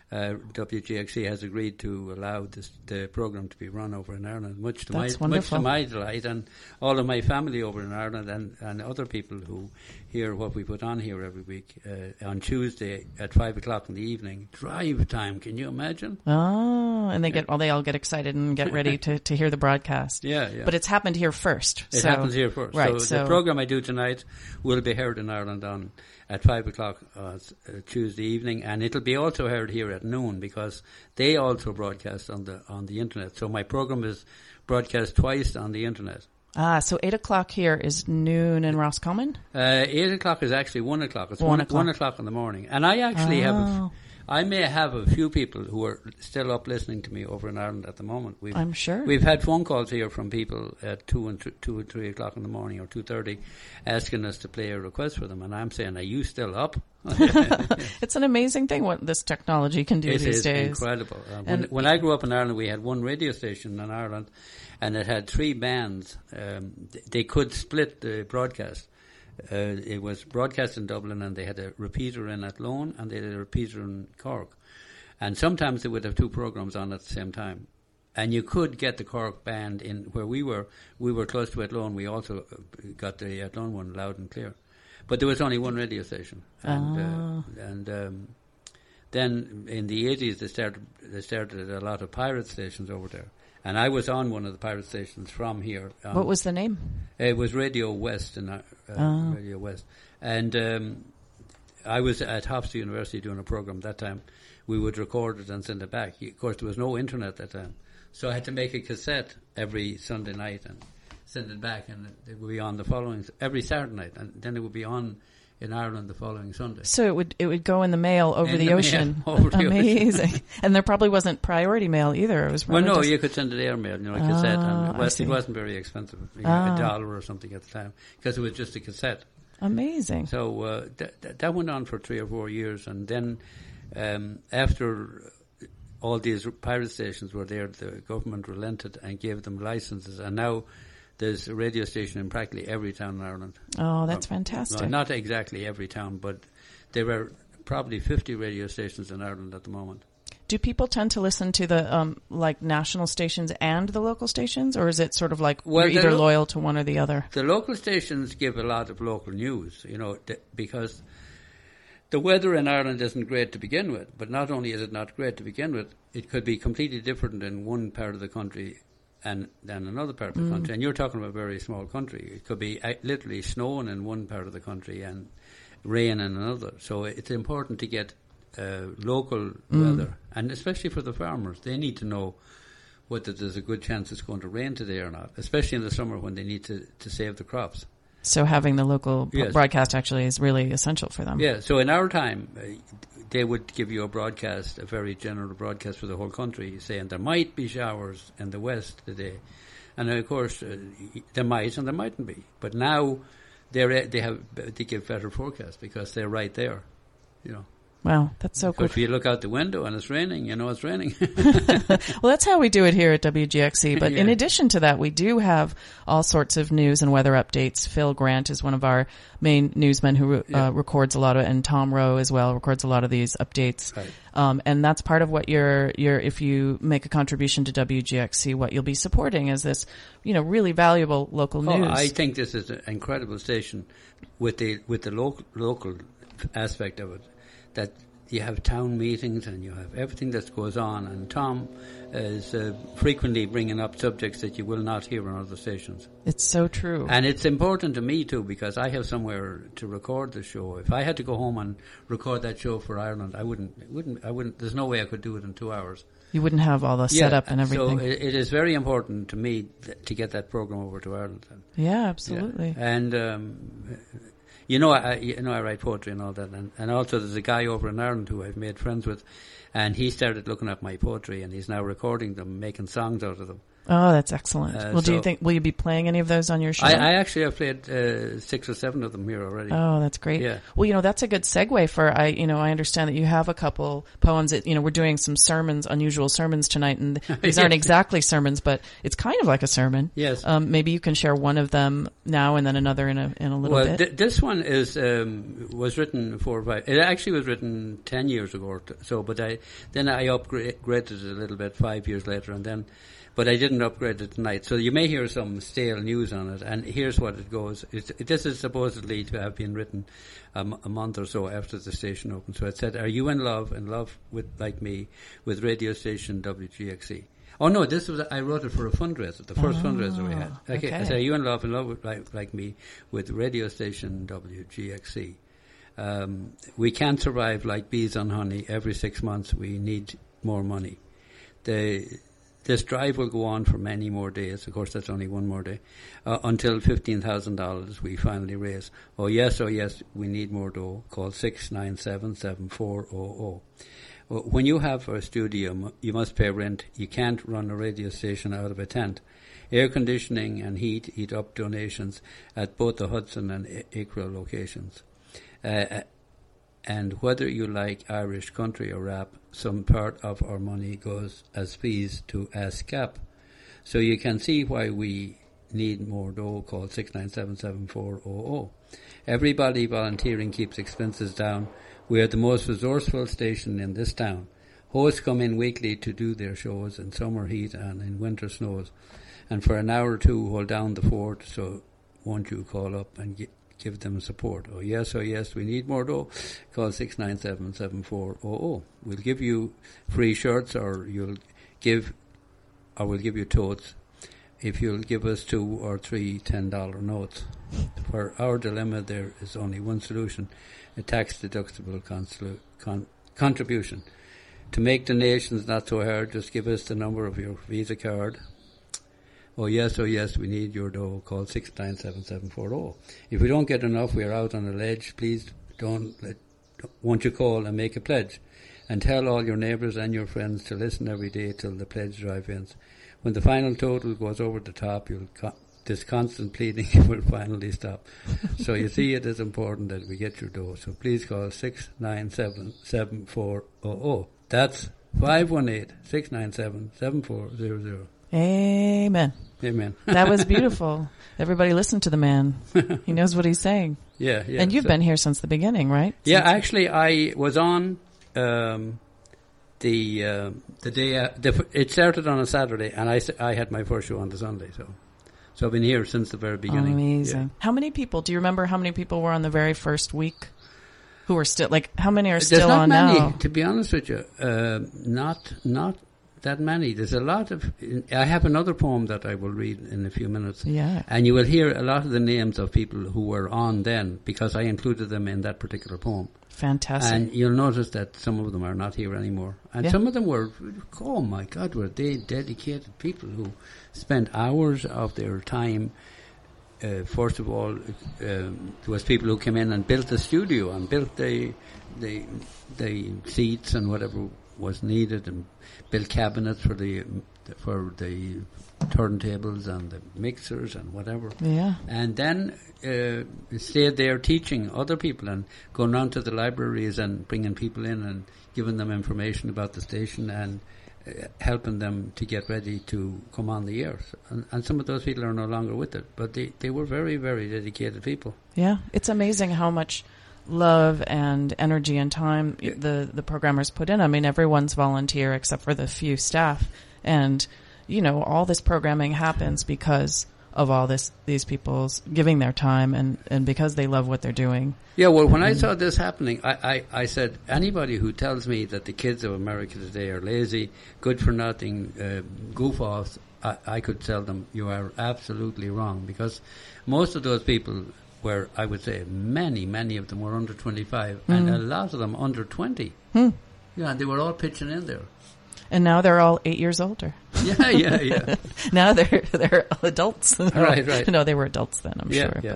WGXC has agreed to allow the program to be run over in Ireland, much to my delight, and all of my family over in Ireland, and other people who hear what we put on here every week on Tuesday at 5:00 in the evening. Drive time, can you imagine? Oh, and they all get excited and get ready to hear the broadcast. Yeah. But it's happened here first. It happens here first. Right. So the program I do tonight will be heard in Ireland at 5:00 Tuesday evening, and it'll be also heard here at noon, because they also broadcast on the internet. So my program is broadcast twice on the internet. So 8:00 here is noon in Roscommon? 8:00 is actually 1:00. It's 1:00 in the morning. And I actually I may have a few people who are still up listening to me over in Ireland at the moment. I'm sure. We've had phone calls here from people at 2 and 3 o'clock in the morning, or 2:30, asking us to play a request for them. And I'm saying, are you still up? It's an amazing thing what this technology can do these days. It is incredible. When I grew up in Ireland, we had one radio station in Ireland, and it had 3 bands. They could split the broadcast. It was broadcast in Dublin, and they had a repeater in Athlone, and they had a repeater in Cork. And sometimes they would have 2 programs on at the same time. And you could get the Cork band in where we were. We were close to Athlone. We also got the Athlone one loud and clear. But there was only one radio station. And then in the 80s, they started a lot of pirate stations over there. And I was on one of the pirate stations from here. What was the name? It was Radio West. Radio West. And I was at Hofstra University doing a program that time. We would record it and send it back. Of course, there was no internet at that time. So I had to make a cassette every Sunday night and send it back, and it would be on every Saturday night, and then it would be on in Ireland the following Sunday. So it would go in the mail over the ocean. Amazing. And there probably wasn't priority mail either. It was you could send it airmail, like cassette. And it wasn't very expensive, $1 or something at the time, because it was just a cassette. Amazing. So that went on for 3 or 4 years, and then after all these pirate stations were there, the government relented and gave them licenses, and now there's a radio station in practically every town in Ireland. Oh, that's fantastic. No, not exactly every town, but there are probably 50 radio stations in Ireland at the moment. Do people tend to listen to the national stations and the local stations, or is it sort of like you're either loyal to one or the other? The local stations give a lot of local news, because the weather in Ireland isn't great to begin with. But not only is it not great to begin with, it could be completely different in one part of the country and than another part of the country. And you're talking about a very small country. It could be literally snowing in one part of the country and rain in another. So it's important to get local weather, and especially for the farmers. They need to know whether there's a good chance it's going to rain today or not, especially in the summer when they need to save the crops. So having the local Yes. broadcast actually is really essential for them. Yeah, so in our time, they would give you a broadcast, a very general broadcast for the whole country, saying there might be showers in the west today. And of course, there might and there mightn't be. But now they give better forecasts because they're right there, you know. Wow, that's so cool. If you look out the window and it's raining, you know it's raining. Well, that's how we do it here at WGXC. But in addition to that, we do have all sorts of news and weather updates. Phil Grant is one of our main newsmen who records a lot of, and Tom Rowe as well records a lot of these updates. Right. And that's part of what you're, if you make a contribution to WGXC, what you'll be supporting is this, you know, really valuable local news. I think this is an incredible station with the local aspect of it. That you have town meetings and you have everything that goes on, and Tom is frequently bringing up subjects that you will not hear on other stations. It's so true. And it's important to me too, because I have somewhere to record the show. If I had to go home and record that show for Ireland, I wouldn't, there's no way I could do it in 2 hours. You wouldn't have all the setup and everything. So it is very important to me to get that program over to Ireland. Yeah, absolutely. Yeah. And, you know, I write poetry and all that, and also there's a guy over in Ireland who I've made friends with, and he started looking at my poetry, and he's now recording them, making songs out of them. Oh, that's excellent. Well, do you think, will you be playing any of those on your show? I actually have played 6 or 7 of them here already. Oh, that's great. Yeah. Well, you know, that's a good segue for, I understand that you have a couple poems that, you know, we're doing some sermons, unusual sermons tonight, and these aren't exactly sermons, but it's kind of like a sermon. Yes. Maybe you can share one of them now and then another in a little bit. Well, this one was written 4 or 5, it actually was written 10 years ago or so, but then I upgraded it a little bit 5 years later, but I didn't upgrade it tonight. So you may hear some stale news on it, and here's what it goes. This is supposedly to have been written a month or so after the station opened. So it said, "Are you in love with, like me, with radio station WGXC?" Oh no, I wrote it for a fundraiser, the first fundraiser we had. Okay. I said, "Are you in love with, like me, with radio station WGXC? We can't survive like bees on honey. Every 6 months we need more money. This drive will go on for many more days." Of course, that's only one more day. Until $15,000 we finally raise. Oh yes, we need more dough. Call 697-7400. When you have a studio, you must pay rent. You can't run a radio station out of a tent. Air conditioning and heat eat up donations at both the Hudson and ICRA locations. And whether you like Irish country or rap, some part of our money goes as fees to ASCAP. So you can see why we need more dough. Call 697-7400. Everybody volunteering keeps expenses down. We are the most resourceful station in this town. Hosts come in weekly to do their shows in summer heat and in winter snows. And for an hour or two hold down the fort, so won't you call up and give them support? Oh yes, we need more dough. Call 697-7400. We'll give you free shirts, or we'll give you totes if you'll give us 2 or 3 $10 notes. For our dilemma, there is only one solution: a tax-deductible contribution. To make donations not so hard, just give us the number of your Visa card. Oh yes, we need your dough. Call 697-7400. If we don't get enough, we are out on a ledge. Please won't you call and make a pledge? And tell all your neighbours and your friends to listen every day till the pledge drive ends. When the final total goes over the top, this constant pleading will finally stop. So you see, it is important that we get your dough. So please call 697-7400. That's 518-697-7400. Amen. That was beautiful. Everybody listen to the man. He knows what he's saying. Yeah. And you've been here since the beginning, right? Actually, I was on the day it started on a Saturday, and I had my first show on the Sunday. So I've been here since the very beginning. Amazing. Yeah. How many people? Do you remember how many people were on the very first week? Who are still how many are still on now? There's not many, to be honest with you. Not that many. There's a lot of. I have another poem that I will read in a few minutes. Yeah. And you will hear a lot of the names of people who were on then, because I included them in that particular poem. Fantastic. And you'll notice that some of them are not here anymore. And some of them were, oh my God, were they dedicated people who spent hours of their time first of all, there was people who came in and built the studio and built the seats and whatever was needed, and built cabinets for the turntables and the mixers and whatever. Yeah. And then stayed there teaching other people and going around to the libraries and bringing people in and giving them information about the station and helping them to get ready to come on the air. And some of those people are no longer with it, but they were very, very dedicated people. Yeah, it's amazing how much love and energy and time the programmers put in. I mean, everyone's volunteer except for the few staff, and all this programming happens because of all these people's giving their time and because they love what ththey're doing. Yeah, well, when I saw this happening, I said, anybody who tells me that the kids of America today are lazy, good for nothing, goof-offs, I could tell them you are absolutely wrong, because most of those people were, I would say, many of them were under 25, and a lot of them under 20. Yeah, and they were all pitching in there. And now they're all 8 years older. Yeah. Now they're adults. Right. No, they were adults then, I'm sure. Yeah. But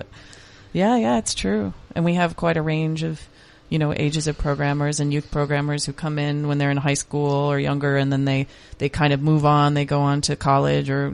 yeah, it's true. And we have quite a range of, ages of programmers and youth programmers who come in when they're in high school or younger, and then they kind of move on. They go on to college or,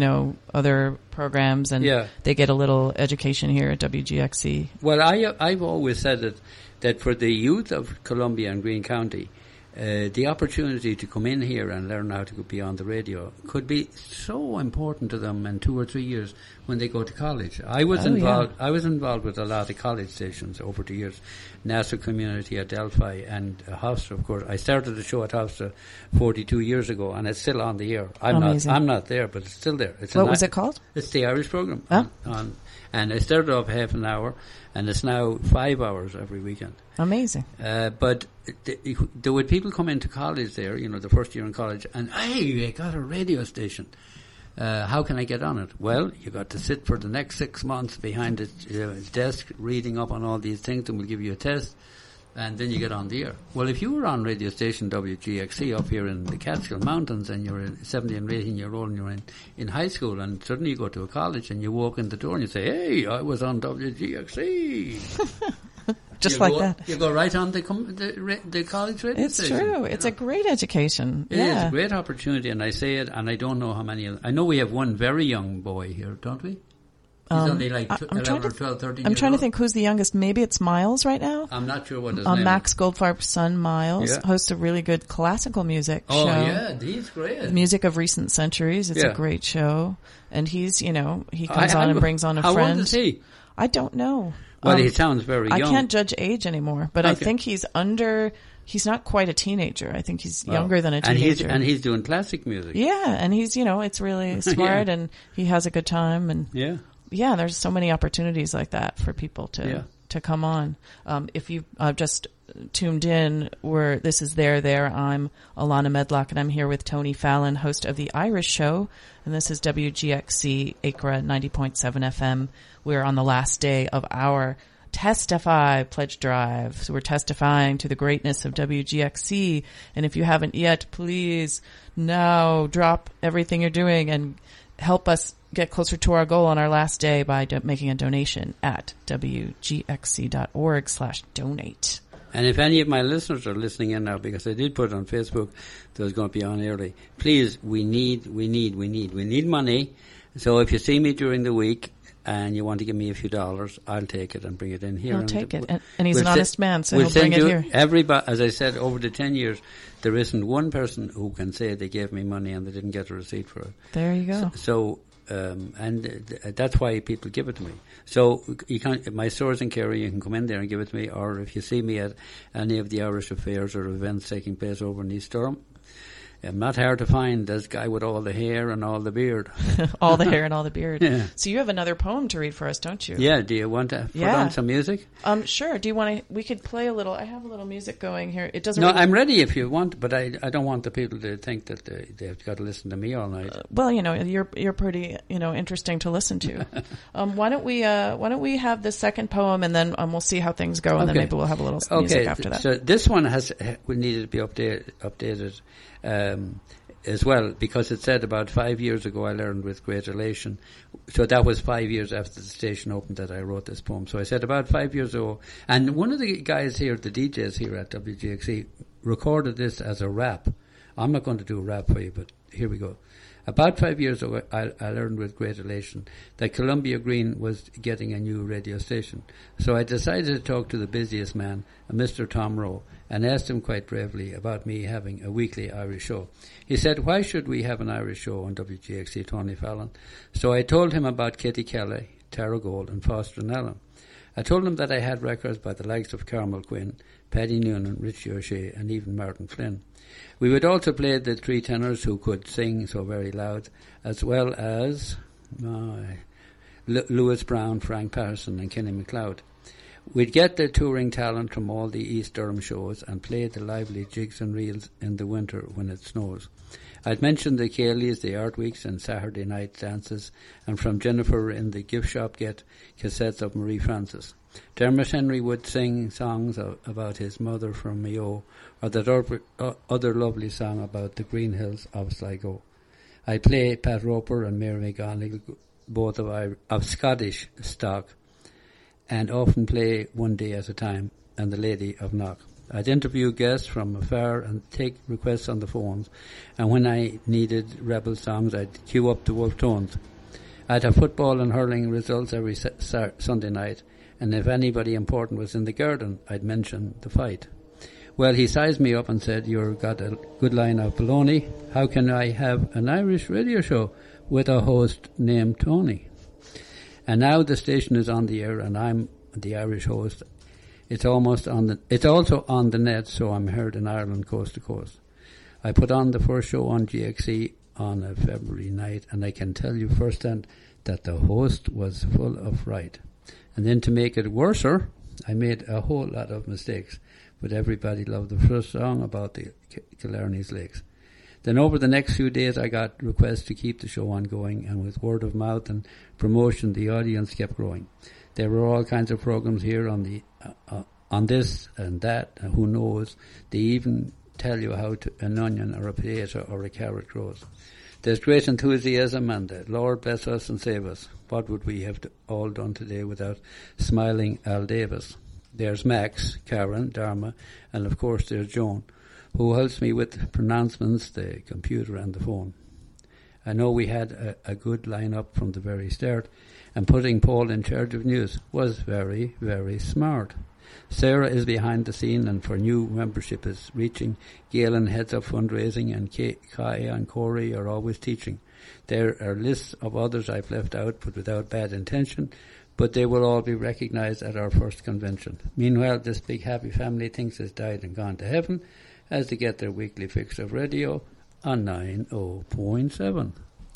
other programs, and they get a little education here at WGXC. Well, I've always said that for the youth of Columbia and Greene County, the opportunity to come in here and learn how to be on the radio could be so important to them in 2 or 3 years when they go to college. I was involved with a lot of college stations over the years. Nassau Community, Adelphi, and Hofstra, of course. I started the show at Hofstra 42 years ago, and it's still on the air. I'm not there, but it's still there. What was it called? It's the Irish program. Oh. And I started off half an hour, and it's now 5 hours every weekend. Amazing. But there would people come into college there, the first year in college, and, hey, I got a radio station. How can I get on it? Well, you got to sit for the next 6 months behind a desk reading up on all these things, and we'll give you a test, and then you get on the air. Well, if you were on radio station WGXC up here in the Catskill Mountains, and you're 17 or 18 year old and you're in high school, and suddenly you go to a college and you walk in the door and you say, hey, I was on WGXC. Just like that. You go right on the college radio station. It's true. It's a great education. It is a great opportunity, and I say it, and I don't know how many. I know we have one very young boy here, don't we? He's only like 11 or 12, 13 I'm years trying old. to think who's the youngest. Maybe it's Miles right now. I'm not sure what his name Max is. Goldfarb's son, Miles, hosts a really good classical music show. Oh, yeah, he's great. Music of Recent Centuries. It's a great show. And he's, he comes on and brings on a friend. How old is he? I don't know. Well, he sounds very young. I can't judge age anymore, but I think he's not quite a teenager. I think he's younger than a teenager. And he's doing classic music. Yeah, and he's, it's really smart, and he has a good time. And yeah, there's so many opportunities like that for people to come on. If you just tuned in, this is There. I'm Alana Medlock, and I'm here with Tony Fallon, host of The Irish Show, and this is WGXC ACRA 90.7 FM. We're on the last day of our Testify pledge drive. So we're testifying to the greatness of WGXC. And if you haven't yet, please now drop everything you're doing and help us get closer to our goal on our last day by making a donation at wgxc.org/donate. And if any of my listeners are listening in now, because I did put it on Facebook that I was going to be on early, please, we need money. So if you see me during the week and you want to give me a few dollars, I'll take it and bring it in here. He'll take it. And he's an honest man, so he'll bring it here. Everybody, as I said, over the 10 years, there isn't one person who can say they gave me money and they didn't get a receipt for it. There you go. That's why people give it to me. So you can, my store's in Kerry, you can come in there and give it to me, or if you see me at any of the Irish affairs or events taking place over in East Durham, I'm not hard to find, this guy with all the hair and all the beard. All the hair and all the beard. Yeah. So you have another poem to read for us, don't you? Yeah, do you want to put on some music? Sure. Do you want to, we could play a little, I have a little music going here. It doesn't No, I'm ready if you want, but I don't want the people to think that they've got to listen to me all night. Well, you're pretty, interesting to listen to. Why don't we have the second poem, and then we'll see how things go, and then maybe we'll have a little music after that. So this one needed to be updated. as well, because it said about 5 years ago I learned with great elation. So that was 5 years after the station opened that I wrote this poem. So I said about 5 years ago, and one of the guys here, the DJs here at WGXC, recorded this as a rap. I'm not going to do a rap for you, but here we go. About 5 years ago, I learned with great elation that Columbia Green was getting a new radio station. So I decided to talk to the busiest man, a Mr. Tom Rowe, and asked him quite bravely about me having a weekly Irish show. He said, why should we have an Irish show on WGXC, Tony Fallon? So I told him about Katie Kelly, Tara Gold, and Foster and Allen. I told him that I had records by the likes of Carmel Quinn, Paddy Noonan, Richie O'Shea, and even Martin Flynn. We would also play the three tenors who could sing so very loud, as well as Lewis Brown, Frank Patterson, and Kenny MacLeod. We'd get the touring talent from all the East Durham shows and play the lively jigs and reels in the winter when it snows. I'd mentioned the Cayleys, the Art Weeks, and Saturday night dances, and from Jennifer in the gift shop get cassettes of Marie Francis. Dermot Henry would sing songs about his mother from Mayo, or that other lovely song about the green hills of Sligo. I'd play Pat Roper and Mary McGonigal, both of Scottish stock, and often play One Day at a Time and The Lady of Knock. I'd interview guests from afar and take requests on the phones, and when I needed rebel songs, I'd queue up the Wolf Tones. I'd have football and hurling results every Sunday night, and if anybody important was in the garden, I'd mention the fight. Well, he sized me up and said, you've got a good line of baloney. How can I have an Irish radio show with a host named Tony? And now the station is on the air, and I'm the Irish host. It's also on the net, so I'm heard in Ireland coast to coast. I put on the first show on GXC on a February night, and I can tell you firsthand that the host was full of fright. And then to make it worser, I made a whole lot of mistakes, but everybody loved the first song about the Killarney's Lakes. Then over the next few days, I got requests to keep the show on going, and with word of mouth and promotion, the audience kept growing. There were all kinds of programs here on this and that, and who knows, they even tell you how an onion or a potato or a carrot grows. There's great enthusiasm, and the Lord bless us and save us. What would we have all done today without smiling Al Davis? There's Max, Karen, Dharma, and of course there's Joan, who helps me with pronouncements, the computer and the phone. I know we had a good line-up from the very start, and putting Paul in charge of news was very, very smart. Sarah is behind the scene, and for new membership is reaching. Galen heads up fundraising, and Kai and Corey are always teaching. There are lists of others I've left out, but without bad intention, but they will all be recognized at our first convention. Meanwhile, this big happy family thinks it's died and gone to heaven as they get their weekly fix of radio on 90.7.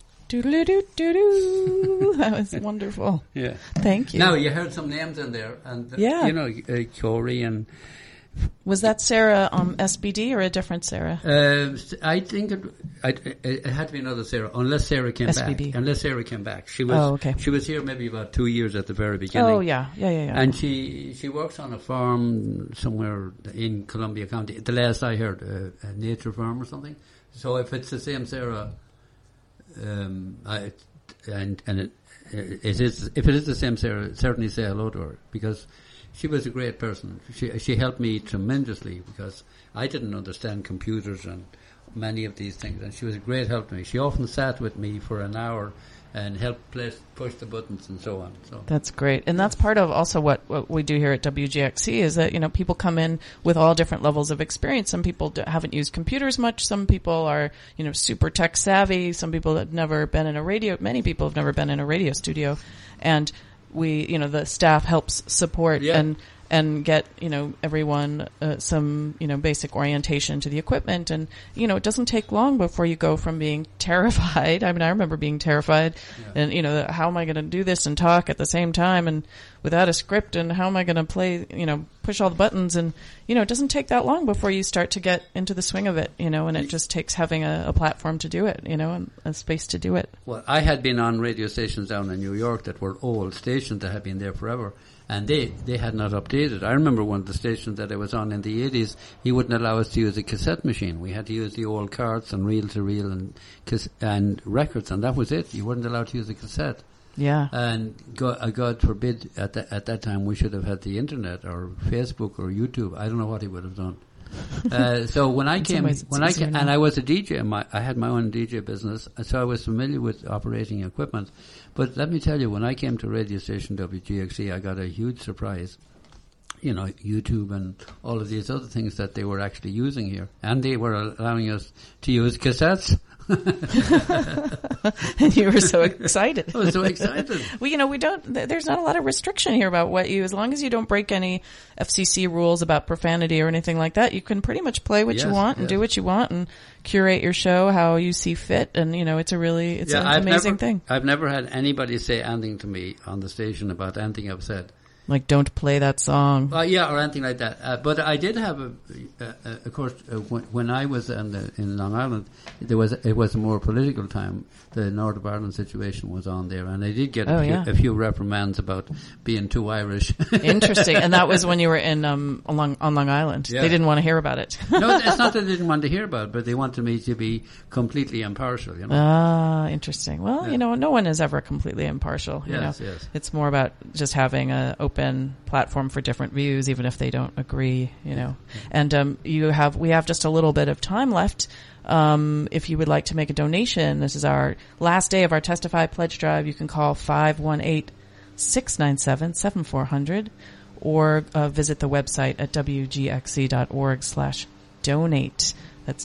Doo-doo-doo-doo-doo. That was wonderful. Yeah. Thank you. Now, you heard some names in there, and yeah. You know, Corey and... Was that Sarah SBD or a different Sarah? I think it had to be another Sarah, unless Sarah came SBD. back. Unless Sarah came back. She was okay. She was here maybe about 2 years at the very beginning. Oh, yeah. And she works on a farm somewhere in Columbia County. The last I heard, a nature farm or something. So if it's the same Sarah, if it is the same Sarah, certainly say hello to her, because she was a great person. She helped me tremendously, because I didn't understand computers and many of these things, and she was a great help to me. She often sat with me for an hour and helped push the buttons and so on. So that's great, and that's part of also what we do here at WGXC is that, you know, people come in with all different levels of experience. Some people haven't used computers much. Some people are, you know, super tech savvy. Some people have never been in a radio. Many people have never been in a radio studio, and we, you know, the staff helps support and get, you know, everyone some, you know, basic orientation to the equipment. And, you know, it doesn't take long before you go from being terrified. I mean, I remember being terrified and, you know, how am I going to do this and talk at the same time and without a script, and how am I going to play, you know, push all the buttons? And, you know, it doesn't take that long before you start to get into the swing of it, you know, and it just takes having a platform to do it, you know, and a space to do it. Well, I had been on radio stations down in New York that were old stations that had been there forever. and they had not updated. I remember one of the stations that I was on in the 80s, he wouldn't allow us to use a cassette machine. We had to use the old carts and reel-to-reel and records, and that was it. You weren't allowed to use a cassette. Yeah. And God forbid, at that time we should have had the internet or Facebook or YouTube. I don't know what he would have done. So when I came, and I was a DJ, I had my own DJ business, so I was familiar with operating equipment. But let me tell you, when I came to radio station WGXC, I got a huge surprise. You know, YouTube and all of these other things that they were actually using here, and they were allowing us to use cassettes. And you were so excited. I was so excited. Well, there's not a lot of restriction here about as long as you don't break any FCC rules about profanity or anything like that, you can pretty much play what you want and do what you want and curate your show how you see fit. And, it's an amazing thing. I've never had anybody say anything to me on the station about anything I've said. Like, don't play that song. Or anything like that. But I did have, of course, when I was in Long Island, it was a more political time. The North of Ireland situation was on there, and I did get a few reprimands about being too Irish. Interesting. And that was when you were on Long Island. Yeah. They didn't want to hear about it. No, it's not that they didn't want to hear about it, but they wanted me to be completely impartial. Ah, interesting. Well, no one is ever completely impartial. Yes. It's more about just having an open platform for different views, even if they don't agree. And we have just a little bit of time left. If you would like to make a donation, this is our last day of our Testify Pledge Drive. You can call 518-697-7400 or visit the website at wgxc.org/donate. That's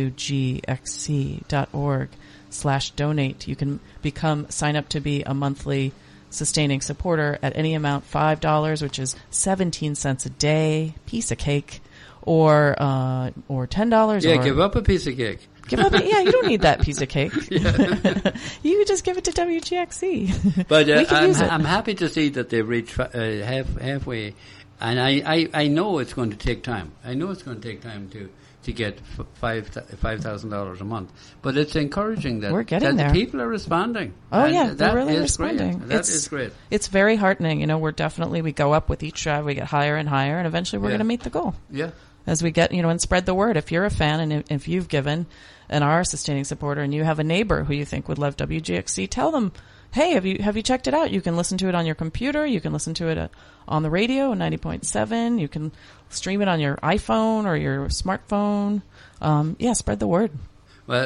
wgxc.org/donate. You can sign up to be a monthly sustaining supporter at any amount, $5, which is 17 cents a day, piece of cake. Or $10. Yeah, give up a piece of cake. You don't need that piece of cake. You can just give it to WGXC. But I'm happy to see that they've reached halfway, and I know it's going to take time. I know it's going to take time to get $5,000 a month, but it's encouraging that the people are responding. Oh yeah, they're really responding. That is great. It's very heartening. We go up with each drive, we get higher and higher, and eventually we're going to meet the goal. Yeah. As we get, and spread the word. If you're a fan and if you've given and are a sustaining supporter and you have a neighbor who you think would love WGXC, tell them, hey, have you checked it out? You can listen to it on your computer. You can listen to it on the radio, 90.7. You can stream it on your iPhone or your smartphone. Spread the word. Well,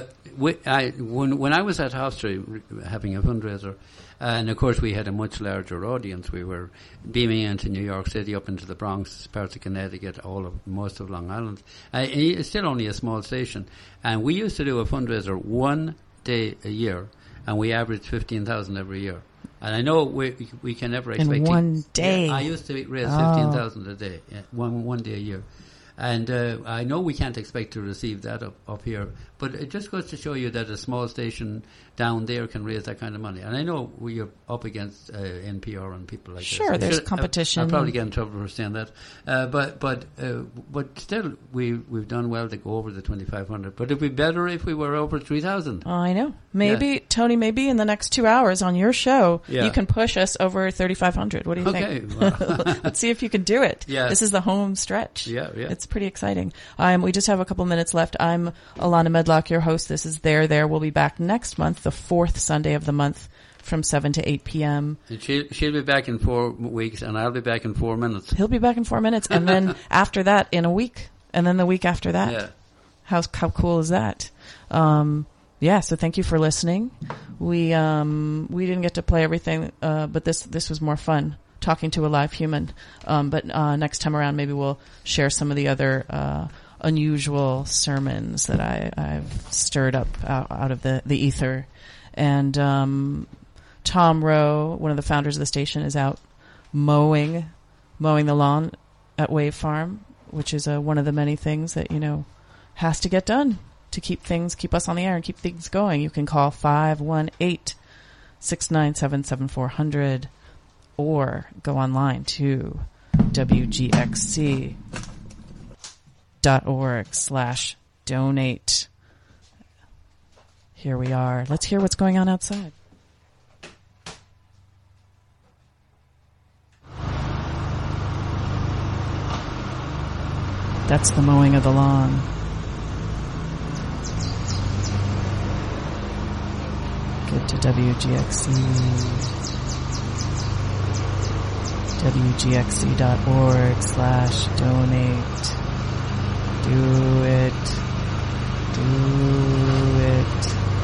when I was at Hofstra having a fundraiser, and of course we had a much larger audience. We were beaming into New York City, up into the Bronx, parts of Connecticut, most of Long Island. It's still only a small station, and we used to do a fundraiser one day a year, and we averaged 15,000 every year. And I know we can never expect in one day. Yeah, I used to raise 15,000 a day, one day a year. And I know we can't expect to receive that up here, but it just goes to show you that a small station down there can raise that kind of money. And I know we're up against NPR and people like that. Sure, there's competition. I'll probably get in trouble for saying that. But still, we've done well to go over the 2,500. But it'd be better if we were over 3,000. Oh, I know. Maybe, Tony, in the next 2 hours on your show, you can push us over 3,500. What do you think? Well. Let's see if you can do it. Yeah. This is the home stretch. Yeah. It's pretty exciting. We just have a couple minutes left. I'm Alana Medlock, your host. This is There. We'll be back next month, the fourth Sunday of the month, from 7 to 8 p.m. And she'll be back in 4 weeks, and I'll be back in 4 minutes. He'll be back in 4 minutes, and then after that in a week, and then the week after that. Yeah. How cool is that? So thank you for listening. We didn't get to play everything, but this was more fun, talking to a live human. But next time around, maybe we'll share some of the other unusual sermons that I've stirred up out of the ether. And Tom Rowe, one of the founders of the station, is out mowing the lawn at Wave Farm, which is one of the many things that has to get done to keep us on the air and keep things going. You can call 518-697-7400 or go online to wgxc.org/donate. Here we are. Let's hear what's going on outside. That's the mowing of the lawn. Get to WGXC. WGXC.org/donate. Do it.